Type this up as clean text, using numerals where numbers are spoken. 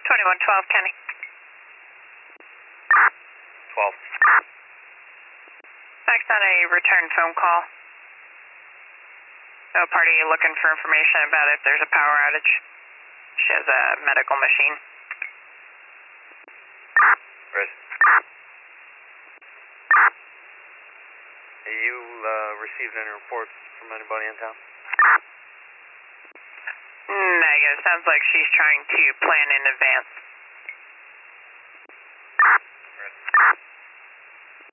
2112, Kenny. 12. Back's on a return phone call. No party looking for information about if there's a power outage. She has a medical machine. Right. Have you received any reports from anybody in town? Negative. Sounds like she's trying to plan in advance.